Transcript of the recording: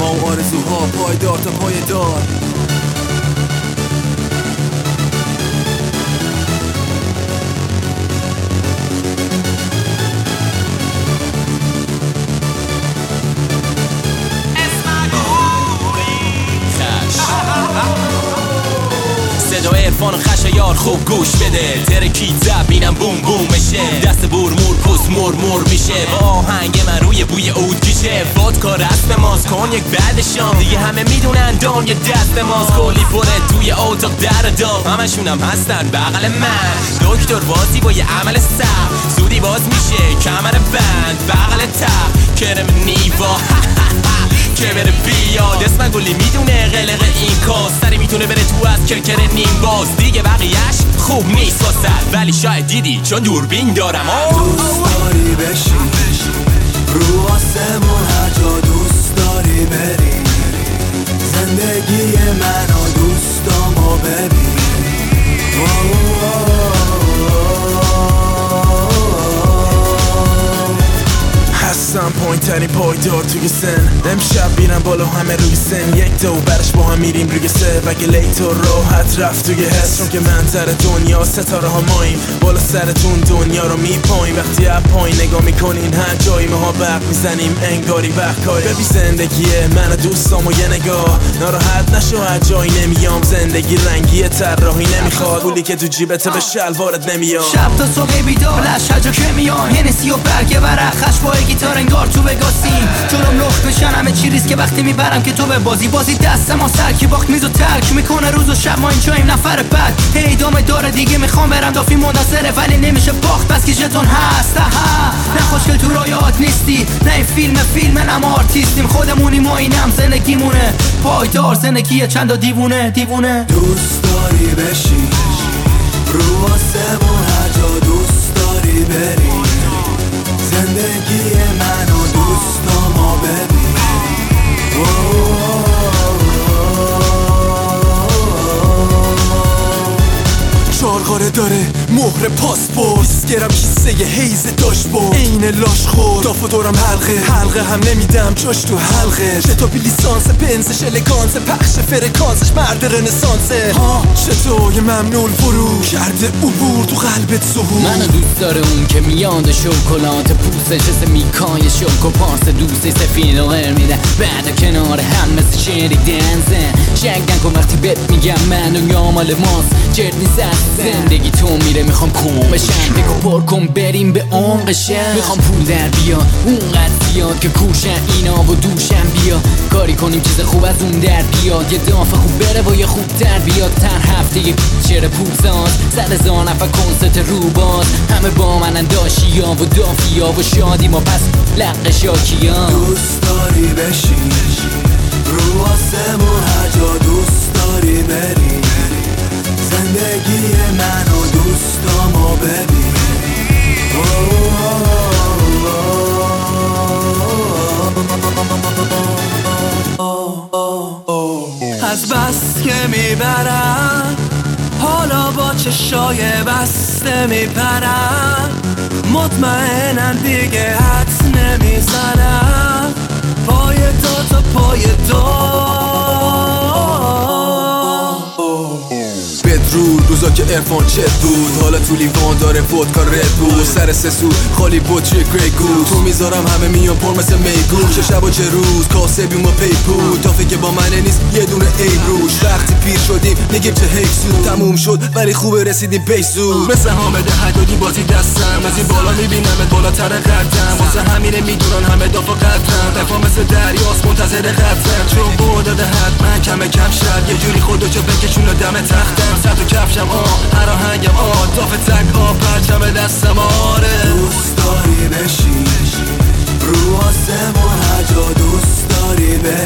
ها و آرزوها پایدار تا پایدار. صدای عرفان و خش یار خوب گوش بده، ترکید زبینم بوم بوم میشه، دست بور مور پوست مور مور میشه، با آهنگ من روی بوی عود کیشه. ودکا رسم ماست کن یک بعد شام، دیگه همه میدونن دام یه دست ماست، کلی پره توی اتاق در دام، همشونم هستن بغل من، دکتر وازی با یه عمل سخت، زودی باز میشه کمر بند بغل تخت، کرم نیوا که بره بیاد، اسم گلی میدونه قلق این کاس، سری میتونه بره تو از کرکر نیم باز، دیگه بقیهش خوب نیست واسد، ولی شاید دیدی چون دوربین دارم. دوست داری بشی رو آسمون هر جا دوست داری بری، زندگی منو دوستامو ببین. هستم پایین ترین پایدار توی سن، امشب میرم بالا همه روی سن، یک دو برش با هم میریم روی سه، وگه لیتو راحت رفت توی حس، چون که منظر دنیا ستاره ها ماییم، بالا سرتون دنیا رو میپاییم، وقتی از پایین نگاه میکنین هر جایی ماها برق میزنیم انگاری وقت کاری. ببین زندگیه من و دوستام و یه نگاه، ناراحت نشو از جایی نمیام، زندگی رنگیه طراحی نمیخواد، پولی که تو جیبته به شلوارت نمیاد. شب تا صبح بیدار لش هر جا که میام، هنسی و برگ ورق خش با گیتار انگار تو بگاسیم، جلوم لخت بشن همه چی ریسک وقتی میبرم که تو به بازی دست ما سر که باخت میزو ترک میکنه روز و شب، ما اینجاییم نفر بعد هی ادامه داره دیگه، میخوام برم دافی منتظره ولی نمیشه باخت بس که ژتون هست. نه خوشگل تو رایات نیستی، نه این فیلم نه آرتیستیم، خودمونیم و اینم زندگیمونه پایدار، زندگی چند دیوونه. دوست داری بشی رو آسمون هر جا دوست داری بری، زندگی منو دوستامو ببین. چارقاره داره مهر پاسپورت، اسکرم کیسه یه حیز داشت بود این لاش خود، داف و دورم حلقه هم نمیدم جاش تو حلقه، شتابی لیسانس بنزش الگانس، پخش فرکانسش مرد رنسانسه، چطور ممنون فرو کرده عبور تو قلبت ظهور. منو دوست داره اون که میاد شکلات پوستش اسم میکای شوک و پارس، دوستی سفید و غیر میده بعد کنار هم مثل شنیدن زن، شک نکن وقتی بهت میگم من دنیا مال ماست، جرد نیست زندگی تو میره، میخوام کم بشم بگو پر کن بریم به عمقشم، میخوام پول در بیاد اونقدر زیاد که کوشن اینا و دوشم بیا، کاری کنیم چیز خوب از اون در بیاد، یه دافع خوب بره و یه خوب در بیاد، تر هفته یه چره پولساز سر زانف و کنسرت روباز، همه با منن داشیا و دافیا و شادی ما پس لق شاکیا. دوست داری بشی رو آسمون هر جا دوست داری بری، زندگی منو دوستامو ببین. از بس که میبرم حالا با چشای بسته میپرم، مطمئنم دیگه حدس نمیزنم، پای دو تا پای دو. بدرود روزا که عرفان چت بود، حالا تو لیوان داره ودکا رد بود، سر سسو خالی بود چه گریگو، تو میذارم همه میان پر مثل میگو، چه شب و چه روز کاسه بیوم و پیپود، تا فکر با منه نیست یه دونه عیب روش، وقتی پیر شدیم میگیم چه حیفسو، تموم شد ولی خوبه رسیدیم پیش زود، مثل حامد حدادی بازی دستم، از این بالا میبینمت بالاتر قدم، واسه همینه میدونن همه دافا قدم، دفا مثل دریاست منتظر قدم، چون بوداده حتما کم شد، یه جوری خودو که بکشونه دم تختم، صد و کفشم هر آهنگم داف تک پرچم دستم آره. دوست داری بشی رو آسمون هر جا دوست داری بری،